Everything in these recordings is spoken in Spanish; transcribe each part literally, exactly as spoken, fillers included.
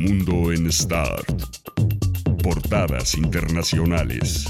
Mundo en Start. Portadas internacionales.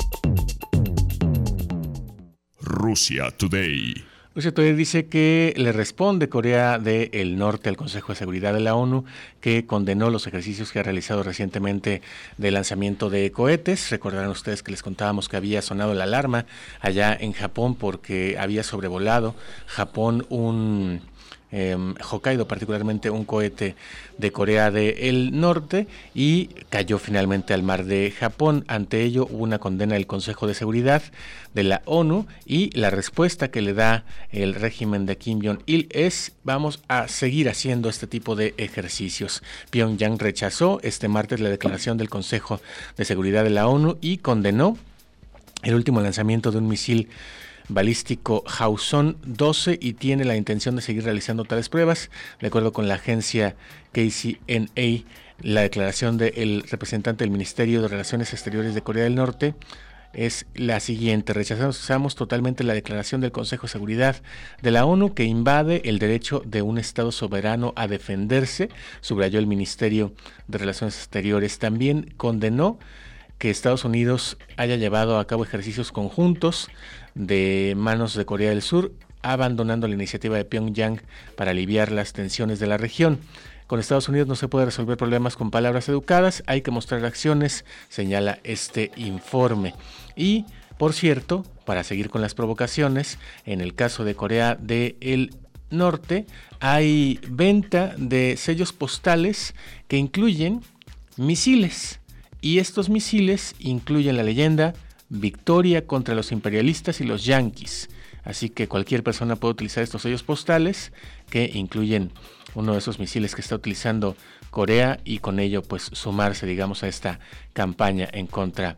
Rusia Today. Rusia Today dice que le responde Corea del Norte al Consejo de Seguridad de la ONU, que condenó los ejercicios que ha realizado recientemente de lanzamiento de cohetes. Recordarán ustedes que les contábamos que había sonado la alarma allá en Japón porque había sobrevolado Japón un... Eh, Hokkaido, particularmente un cohete de Corea del Norte, y cayó finalmente al mar de Japón. Ante ello hubo una condena del Consejo de Seguridad de la ONU, y la respuesta que le da el régimen de Kim Jong-il es: vamos a seguir haciendo este tipo de ejercicios. Pyongyang rechazó este martes la declaración del Consejo de Seguridad de la ONU y condenó el último lanzamiento de un misil balístico Hwasong doce y tiene la intención de seguir realizando tales pruebas. De acuerdo con la agencia K C N A, la declaración del representante del Ministerio de Relaciones Exteriores de Corea del Norte es la siguiente: rechazamos totalmente la declaración del Consejo de Seguridad de la ONU que invade el derecho de un Estado soberano a defenderse, subrayó el Ministerio de Relaciones Exteriores. También condenó que Estados Unidos haya llevado a cabo ejercicios conjuntos de manos de Corea del Sur, abandonando la iniciativa de Pyongyang para aliviar las tensiones de la región. Con Estados Unidos no se puede resolver problemas con palabras educadas, hay que mostrar acciones, señala este informe. Y, por cierto, para seguir con las provocaciones, en el caso de Corea del Norte, hay venta de sellos postales que incluyen misiles. Y estos misiles incluyen la leyenda "Victoria contra los imperialistas y los yanquis". Así que cualquier persona puede utilizar estos sellos postales que incluyen uno de esos misiles que está utilizando Corea y con ello pues sumarse, digamos, a esta campaña en contra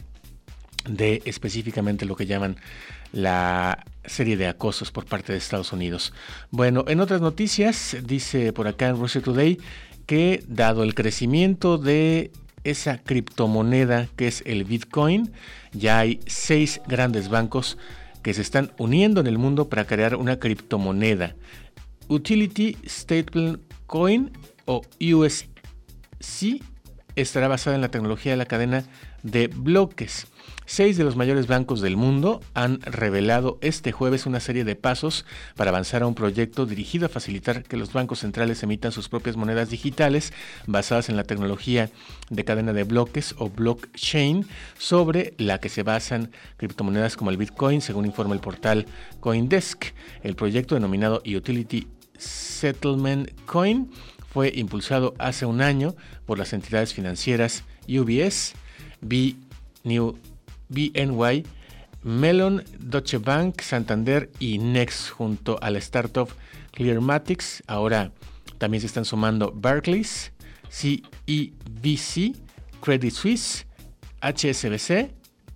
de específicamente lo que llaman la serie de acosos por parte de Estados Unidos. Bueno, en otras noticias, dice por acá en Russia Today que dado el crecimiento de esa criptomoneda que es el Bitcoin, ya hay seis grandes bancos que se están uniendo en el mundo para crear una criptomoneda. Utility Stablecoin o U S C estará basada en la tecnología de la cadena de bloques. Seis de los mayores bancos del mundo han revelado este jueves una serie de pasos para avanzar a un proyecto dirigido a facilitar que los bancos centrales emitan sus propias monedas digitales basadas en la tecnología de cadena de bloques o blockchain, sobre la que se basan criptomonedas como el Bitcoin, según informa el portal CoinDesk. El proyecto, denominado Utility Settlement Coin, fue impulsado hace un año por las entidades financieras U B S, B New B N Y, Mellon, Deutsche Bank, Santander y Next, junto a la startup Clearmatics. Ahora también se están sumando Barclays, C E B C, Credit Suisse, H S B C,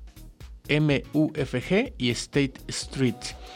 M U F G y State Street.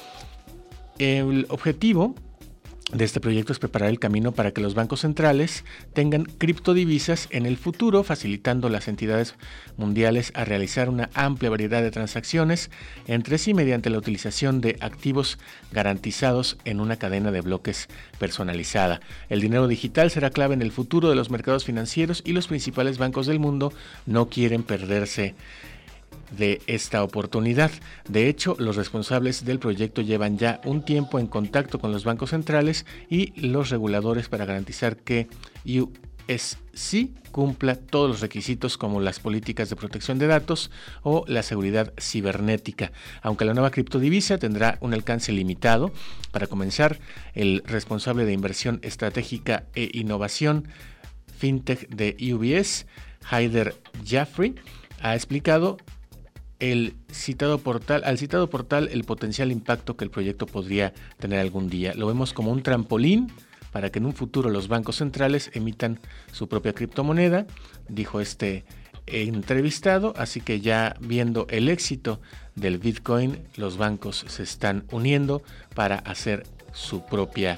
El objetivo de este proyecto es preparar el camino para que los bancos centrales tengan criptodivisas en el futuro, facilitando a las entidades mundiales a realizar una amplia variedad de transacciones entre sí mediante la utilización de activos garantizados en una cadena de bloques personalizada. El dinero digital será clave en el futuro de los mercados financieros y los principales bancos del mundo no quieren perderse de esta oportunidad. De hecho, los responsables del proyecto llevan ya un tiempo en contacto con los bancos centrales y los reguladores para garantizar que U S C cumpla todos los requisitos como las políticas de protección de datos o la seguridad cibernética. Aunque la nueva criptodivisa tendrá un alcance limitado, para comenzar, el responsable de inversión estratégica e innovación fintech de U B S, Haider Jaffrey, ha explicado El citado portal, al citado portal el potencial impacto que el proyecto podría tener algún día. Lo vemos como un trampolín para que en un futuro los bancos centrales emitan su propia criptomoneda, dijo este entrevistado. Así que ya viendo el éxito del Bitcoin, los bancos se están uniendo para hacer su propia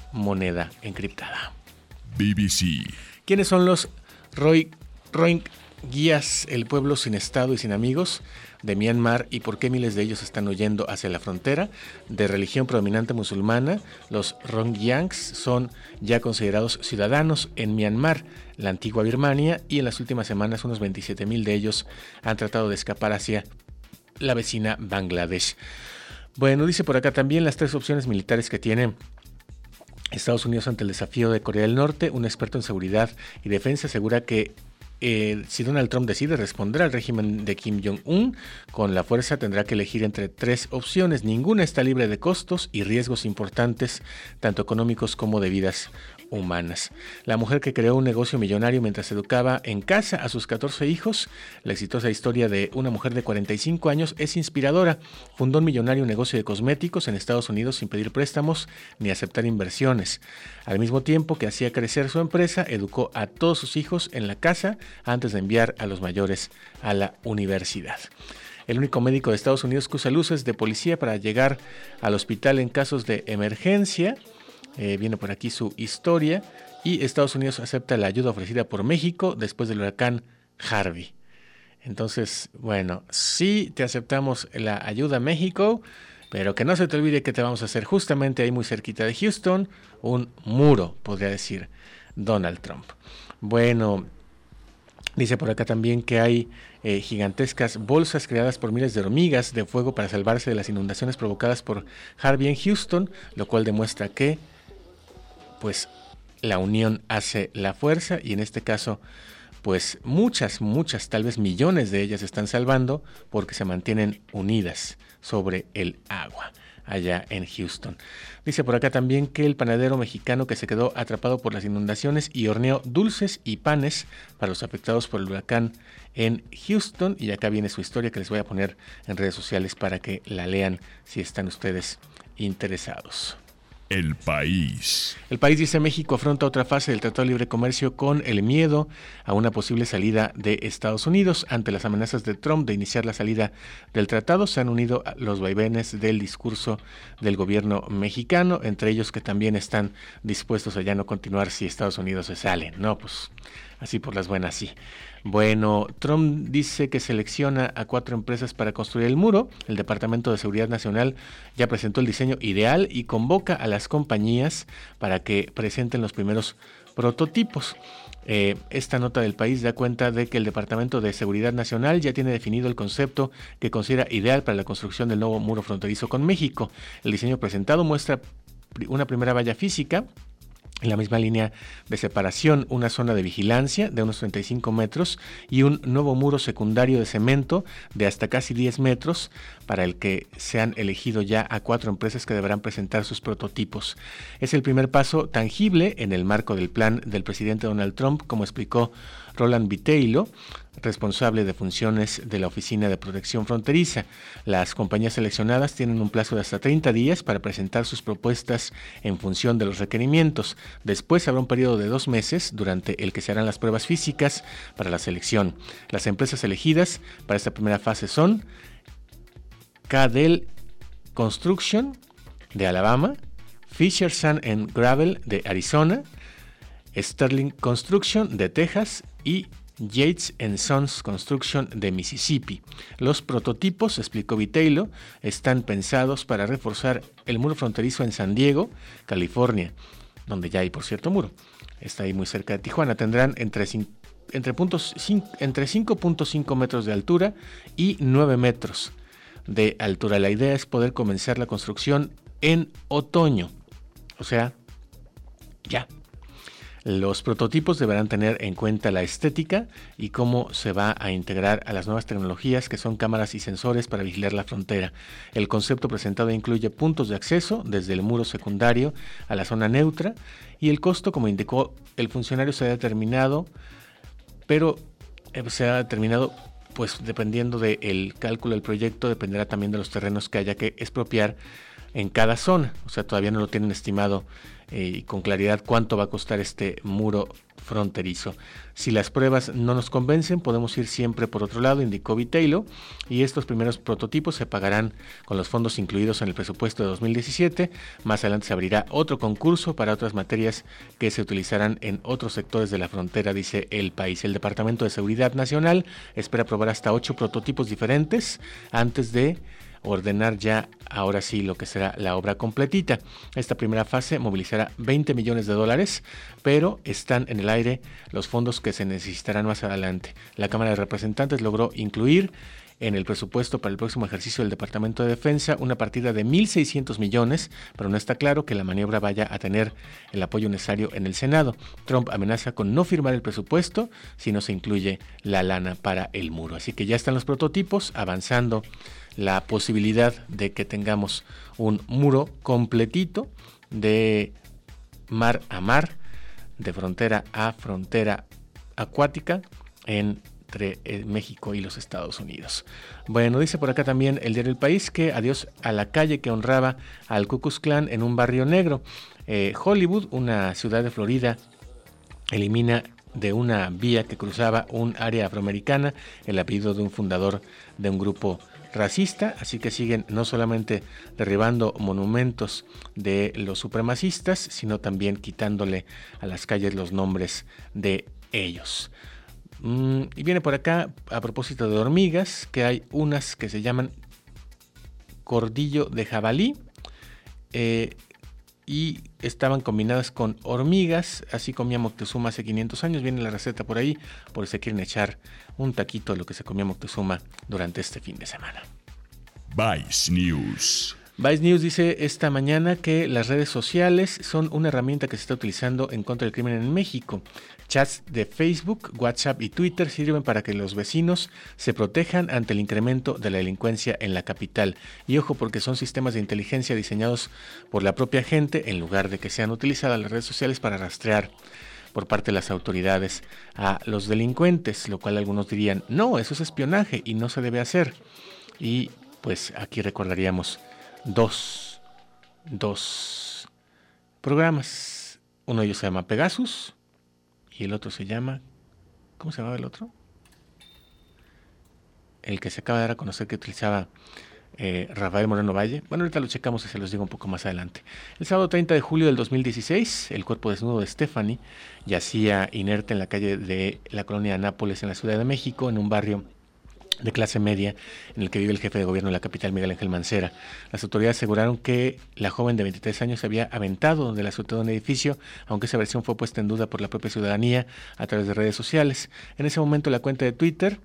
moneda encriptada. B B C. ¿Quiénes son los Roy, Roy guías el pueblo sin estado y sin amigos de Myanmar y por qué miles de ellos están huyendo hacia la frontera. De religión predominante musulmana, los Rongyangs son ya considerados ciudadanos en Myanmar, la antigua Birmania, y en las últimas semanas unos veintisiete mil de ellos han tratado de escapar hacia la vecina Bangladesh. Bueno, dice por acá también las tres opciones militares que tiene Estados Unidos ante el desafío de Corea del Norte. Un experto en seguridad y defensa asegura que Eh, si Donald Trump decide responder al régimen de Kim Jong-un con la fuerza, tendrá que elegir entre tres opciones. Ninguna está libre de costos y riesgos importantes, tanto económicos como de vidas humanas. La mujer que creó un negocio millonario mientras educaba en casa a sus catorce hijos, la exitosa historia de una mujer de cuarenta y cinco años es inspiradora. Fundó un millonario negocio de cosméticos en Estados Unidos sin pedir préstamos ni aceptar inversiones. Al mismo tiempo que hacía crecer su empresa, educó a todos sus hijos en la casa antes de enviar a los mayores a la universidad. El único médico de Estados Unidos que usa luces de policía para llegar al hospital en casos de emergencia. Eh, viene por aquí su historia. Y Estados Unidos acepta la ayuda ofrecida por México después del huracán Harvey. Entonces, bueno, sí te aceptamos la ayuda, México, pero que no se te olvide que te vamos a hacer justamente ahí muy cerquita de Houston un muro, podría decir Donald Trump. Bueno, dice por acá también que hay eh, gigantescas bolsas creadas por miles de hormigas de fuego para salvarse de las inundaciones provocadas por Harvey en Houston, lo cual demuestra que pues la unión hace la fuerza, y en este caso pues muchas, muchas, tal vez millones de ellas se están salvando porque se mantienen unidas sobre el agua allá en Houston. Dice por acá también que el panadero mexicano que se quedó atrapado por las inundaciones y horneó dulces y panes para los afectados por el huracán en Houston, y acá viene su historia que les voy a poner en redes sociales para que la lean si están ustedes interesados. El País. El País dice: México afronta otra fase del Tratado de Libre Comercio con el miedo a una posible salida de Estados Unidos. Ante las amenazas de Trump de iniciar la salida del tratado, se han unido los vaivenes del discurso del gobierno mexicano, entre ellos que también están dispuestos a ya no continuar si Estados Unidos se sale. No, pues así por las buenas, sí. Bueno, Trump dice que selecciona a cuatro empresas para construir el muro. El Departamento de Seguridad Nacional ya presentó el diseño ideal y convoca a las compañías para que presenten los primeros prototipos. Eh, esta nota del País da cuenta de que el Departamento de Seguridad Nacional ya tiene definido el concepto que considera ideal para la construcción del nuevo muro fronterizo con México. El diseño presentado muestra una primera valla física en la misma línea de separación, una zona de vigilancia de unos treinta y cinco metros y un nuevo muro secundario de cemento de hasta casi diez metros, para el que se han elegido ya a cuatro empresas que deberán presentar sus prototipos. Es el primer paso tangible en el marco del plan del presidente Donald Trump, como explicó Roland Viteilo, responsable de funciones de la Oficina de Protección Fronteriza. Las compañías seleccionadas tienen un plazo de hasta treinta días para presentar sus propuestas en función de los requerimientos. Después habrá un periodo de dos meses durante el que se harán las pruebas físicas para la selección. Las empresas elegidas para esta primera fase son Cadell Construction de Alabama, Fisher Sand and Gravel de Arizona, Sterling Construction de Texas y Yates and Sons Construction de Mississippi. Los prototipos, explicó Viteilo, están pensados para reforzar el muro fronterizo en San Diego, California, donde ya hay, por cierto, muro. Está ahí muy cerca de Tijuana. Tendrán entre, entre, puntos, entre cinco punto cinco metros de altura y nueve metros de altura. La idea es poder comenzar la construcción en otoño. O sea, ya. Los prototipos deberán tener en cuenta la estética y cómo se va a integrar a las nuevas tecnologías que son cámaras y sensores para vigilar la frontera. El concepto presentado incluye puntos de acceso desde el muro secundario a la zona neutra, y el costo, como indicó el funcionario, se ha determinado, pero se ha determinado pues dependiendo del cálculo del proyecto, dependerá también de los terrenos que haya que expropiar en cada zona. O sea, todavía no lo tienen estimado eh, y con claridad cuánto va a costar este muro fronterizo. Si las pruebas no nos convencen, podemos ir siempre por otro lado, indicó Vitello, y estos primeros prototipos se pagarán con los fondos incluidos en el presupuesto de dos mil diecisiete. Más adelante se abrirá otro concurso para otras materias que se utilizarán en otros sectores de la frontera, dice El País. El Departamento de Seguridad Nacional espera probar hasta ocho prototipos diferentes antes de ordenar ya ahora sí lo que será la obra completita. Esta primera fase movilizará veinte millones de dólares, pero están en el aire los fondos que se necesitarán más adelante. La Cámara de Representantes logró incluir en el presupuesto para el próximo ejercicio del Departamento de Defensa una partida de mil seiscientos millones, pero no está claro que la maniobra vaya a tener el apoyo necesario en el Senado. Trump amenaza con no firmar el presupuesto si no se incluye la lana para el muro. Así que ya están los prototipos avanzando la posibilidad de que tengamos un muro completito de mar a mar, de frontera a frontera acuática entre México y los Estados Unidos. Bueno, dice por acá también el diario El País que adiós a la calle que honraba al Ku Klux Klan en un barrio negro. Eh, Hollywood, una ciudad de Florida, elimina de una vía que cruzaba un área afroamericana el apellido de un fundador de un grupo racista, así que siguen no solamente derribando monumentos de los supremacistas, sino también quitándole a las calles los nombres de ellos. Mm, y viene por acá, a propósito de hormigas, que hay unas que se llaman cordillo de jabalí, eh, y estaban combinadas con hormigas. Así comía Moctezuma hace quinientos años. Viene la receta por ahí, por si se quieren echar un taquito de lo que se comía Moctezuma durante este fin de semana. Vice News. Vice News dice esta mañana que las redes sociales son una herramienta que se está utilizando en contra del crimen en México. Chats de Facebook, WhatsApp y Twitter sirven para que los vecinos se protejan ante el incremento de la delincuencia en la capital. Y ojo, porque son sistemas de inteligencia diseñados por la propia gente en lugar de que sean utilizadas las redes sociales para rastrear por parte de las autoridades a los delincuentes, lo cual algunos dirían, no, eso es espionaje y no se debe hacer. Y pues aquí recordaríamos dos, dos programas. Uno de ellos se llama Pegasus y el otro se llama, ¿cómo se llamaba el otro? El que se acaba de dar a conocer que utilizaba eh, Rafael Moreno Valle. Bueno, ahorita lo checamos y se los digo un poco más adelante. El sábado treinta de julio del dos mil dieciséis, el cuerpo desnudo de Stephanie yacía inerte en la calle de la colonia Nápoles en la Ciudad de México, en un barrio de clase media en el que vive el jefe de gobierno de la capital, Miguel Ángel Mancera. Las autoridades aseguraron que la joven de veintitrés años se había aventado de la azotea de un edificio, aunque esa versión fue puesta en duda por la propia ciudadanía a través de redes sociales. En ese momento la cuenta de Twitter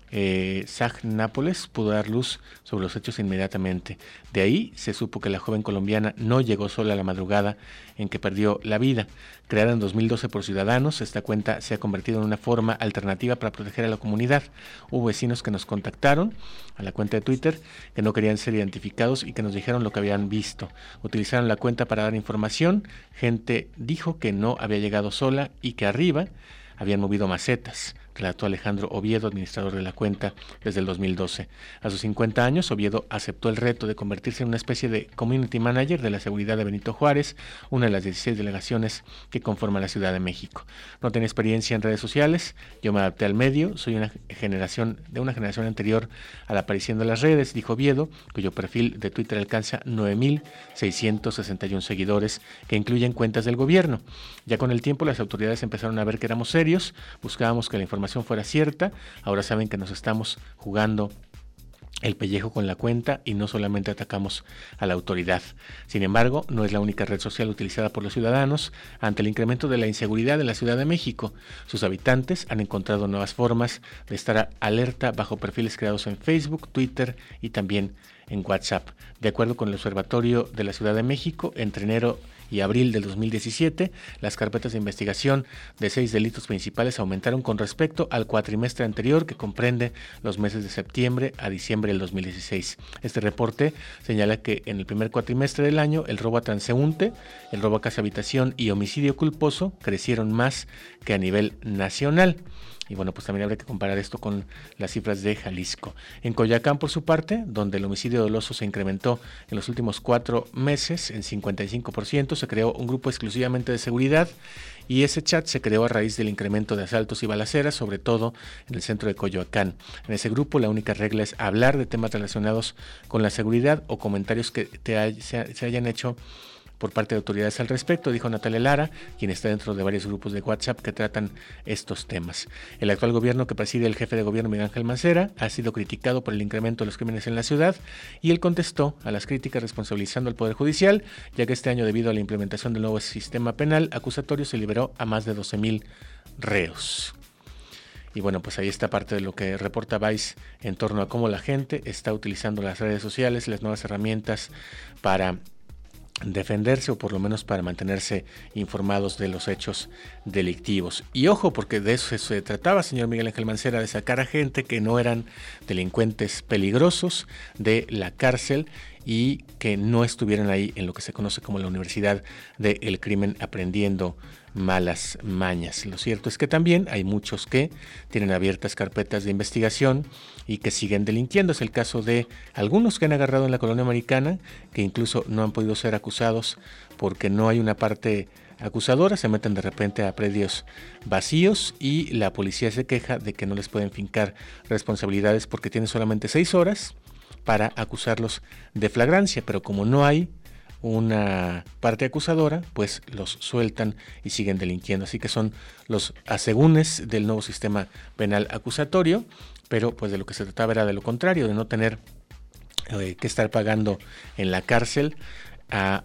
Eh, Sag Nápoles pudo dar luz sobre los hechos inmediatamente. De ahí se supo que la joven colombiana no llegó sola a la madrugada en que perdió la vida. Creada en dos mil doce por ciudadanos, esta cuenta se ha convertido en una forma alternativa para proteger a la comunidad. Hubo vecinos que nos contactaron a la cuenta de Twitter que no querían ser identificados y que nos dijeron lo que habían visto. Utilizaron la cuenta para dar información. Gente dijo que no había llegado sola y que arriba habían movido macetas, relató Alejandro Oviedo, administrador de la cuenta desde el dos mil doce. A sus cincuenta años, Oviedo aceptó el reto de convertirse en una especie de community manager de la seguridad de Benito Juárez, una de las dieciséis delegaciones que conforman la Ciudad de México. No tenía experiencia en redes sociales, yo me adapté al medio, soy una generación de una generación anterior a la aparición de las redes, dijo Oviedo, cuyo perfil de Twitter alcanza nueve mil seiscientos sesenta y uno seguidores, que incluyen cuentas del gobierno. Ya con el tiempo las autoridades empezaron a ver que éramos serios, buscábamos que la información fuera cierta. Ahora saben que nos estamos jugando el pellejo con la cuenta y no solamente atacamos a la autoridad. Sin embargo, no es la única red social utilizada por los ciudadanos ante el incremento de la inseguridad en la Ciudad de México. Sus habitantes han encontrado nuevas formas de estar alerta bajo perfiles creados en Facebook, Twitter y también en WhatsApp. De acuerdo con el Observatorio de la Ciudad de México, entre enero y abril del dos mil diecisiete, las carpetas de investigación de seis delitos principales aumentaron con respecto al cuatrimestre anterior, que comprende los meses de septiembre a diciembre del dos mil dieciséis. Este reporte señala que en el primer cuatrimestre del año, el robo a transeúnte, el robo a casa habitación y homicidio culposo crecieron más que a nivel nacional. Y bueno, pues también habría que comparar esto con las cifras de Jalisco. En Coyoacán, por su parte, donde el homicidio doloso se incrementó en los últimos cuatro meses en cincuenta y cinco por ciento, se creó un grupo exclusivamente de seguridad y ese chat se creó a raíz del incremento de asaltos y balaceras, sobre todo en el centro de Coyoacán. En ese grupo la única regla es hablar de temas relacionados con la seguridad o comentarios que te hay, se, se hayan hecho por parte de autoridades al respecto, dijo Natalia Lara, quien está dentro de varios grupos de WhatsApp que tratan estos temas. El actual gobierno que preside el jefe de gobierno Miguel Ángel Mancera ha sido criticado por el incremento de los crímenes en la ciudad y él contestó a las críticas responsabilizando al Poder Judicial, ya que este año, debido a la implementación del nuevo sistema penal acusatorio, se liberó a más de doce mil reos. Y bueno, pues ahí está parte de lo que reporta Vice en torno a cómo la gente está utilizando las redes sociales, las nuevas herramientas para defenderse o por lo menos para mantenerse informados de los hechos delictivos. Y ojo, porque de eso se trataba, señor Miguel Ángel Mancera, de sacar a gente que no eran delincuentes peligrosos de la cárcel y que no estuvieran ahí en lo que se conoce como la Universidad del Crimen aprendiendo malas mañas. Lo cierto es que también hay muchos que tienen abiertas carpetas de investigación y que siguen delinquiendo. Es el caso de algunos que han agarrado en la colonia americana, que incluso no han podido ser acusados porque no hay una parte acusadora, se meten de repente a predios vacíos y la policía se queja de que no les pueden fincar responsabilidades porque tienen solamente seis horas para acusarlos de flagrancia, pero como no hay una parte acusadora, pues los sueltan y siguen delinquiendo. Así que son los asegúnes del nuevo sistema penal acusatorio, pero pues de lo que se trataba era de lo contrario, de no tener eh, que estar pagando en la cárcel a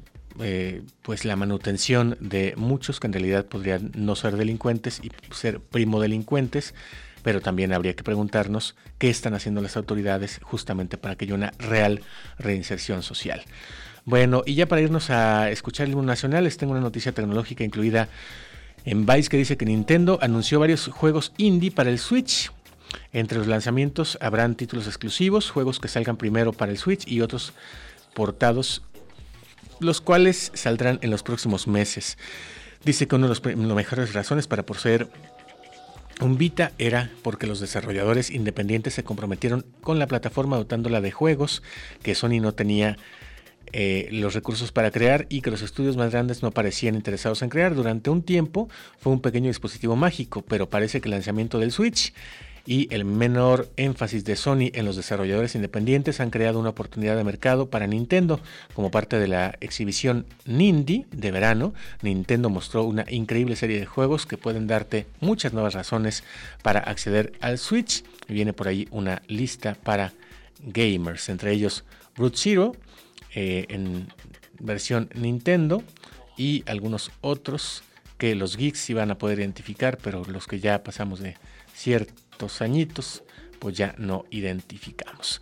eh, pues la manutención de muchos que en realidad podrían no ser delincuentes y ser primo delincuentes. Pero también habría que preguntarnos qué están haciendo las autoridades justamente para que haya una real reinserción social. Bueno, y ya para irnos a escuchar el himno nacional, les tengo una noticia tecnológica incluida en Vice que dice que Nintendo anunció varios juegos indie para el Switch. Entre los lanzamientos habrán títulos exclusivos, juegos que salgan primero para el Switch y otros portados, los cuales saldrán en los próximos meses. Dice que una de las mejores razones para poseer un Vita era porque los desarrolladores independientes se comprometieron con la plataforma dotándola de juegos que Sony no tenía eh, los recursos para crear y que los estudios más grandes no parecían interesados en crear. Durante un tiempo fue un pequeño dispositivo mágico, pero parece que el lanzamiento del Switch y el menor énfasis de Sony en los desarrolladores independientes han creado una oportunidad de mercado para Nintendo. Como parte de la exhibición Nindy de verano, Nintendo mostró una increíble serie de juegos que pueden darte muchas nuevas razones para acceder al Switch. Y viene por ahí una lista para gamers, entre ellos Root Zero eh, en versión Nintendo y algunos otros que los geeks sí van a poder identificar, pero los que ya pasamos de ciertos añitos, pues ya no identificamos.